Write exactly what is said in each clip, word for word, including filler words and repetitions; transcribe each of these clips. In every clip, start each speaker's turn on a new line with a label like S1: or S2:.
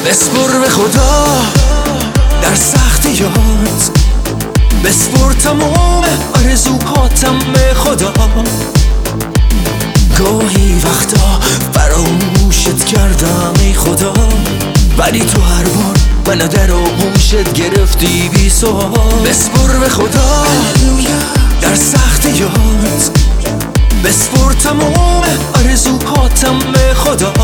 S1: بسپر به خدا در سختیات، بسپر تمام آرزوهاتم به خدا. گاهی وقتا فراموشت کردم ای خدا، ولی تو هر بار منو در آغوشت گرفتی بی سوال. بسپر به خدا در سختیات، بسپر تمام آرزوهاتم به خدا.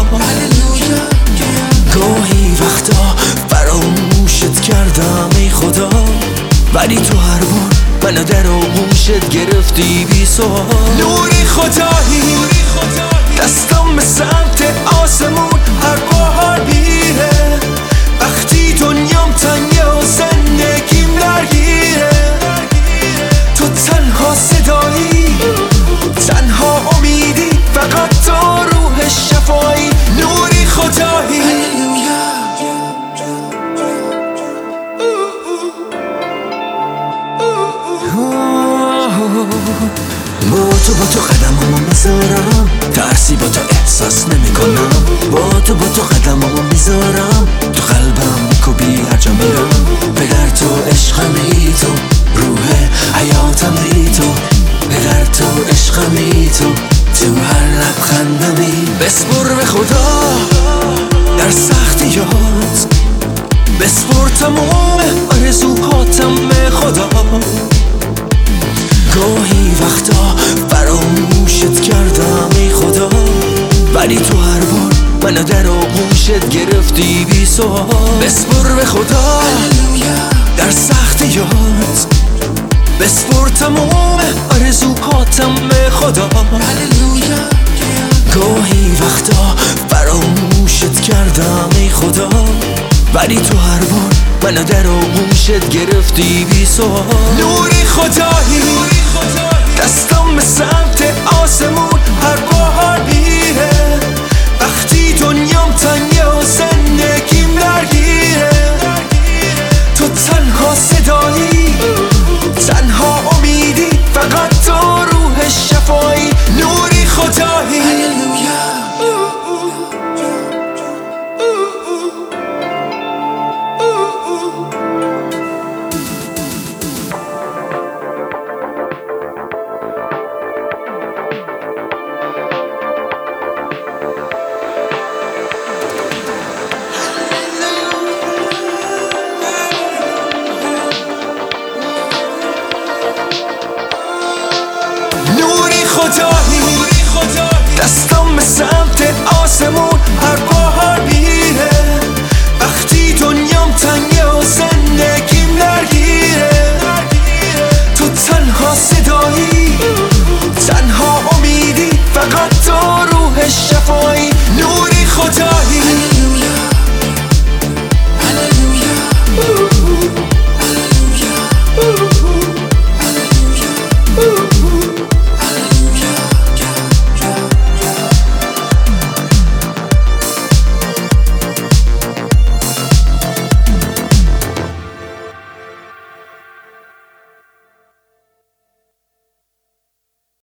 S1: گاهی وقتا فراموشت کردم ای خدا، ولی تو هر بار منو در آغوشت گرفتی بی سوال. نوری خدایی دستم به سمت آسمون هر بار میره، وقتی دنیام تنگه و زندگیم درگیره. تو تنها صدایی، تنها امیدی، فقط تو روح شفایی. نوری خدایی با تو با تو قدممو میذارم، ترسی با تو احساس نمی کنم. با تو با تو قدممو میذارم، تو قلبم میکوبی هر جا میرم. پدر تو عشقمی، تو روح حیاتمی، تو پدر تو عشقمی، تو تو هر لبخندمی. بسپر به خدا در سختیات، بسپر تمام آرزوهاتم به خدا. گاهی وقتا فراموشت کردم ای خدا، ولی تو هر بار منو در آغوشت گرفتی بی سوال. بسپر به خدا در سختیات، بسپر تمام آرزوهاتم به خدا. گاهی وقتا فراموشت کردم ای خدا، ولی تو هر بار منو در آغوشت گرفتی بی سوال. نوری خدایی دستم به سمت آسمون هر بار میره، وقتی دنیام تنگه و زندگیم درگیره. تو تنها صدایی، تنها امیدی، فقط تو روح شفایی. نوری خدایی دستم به سمت آسمون هر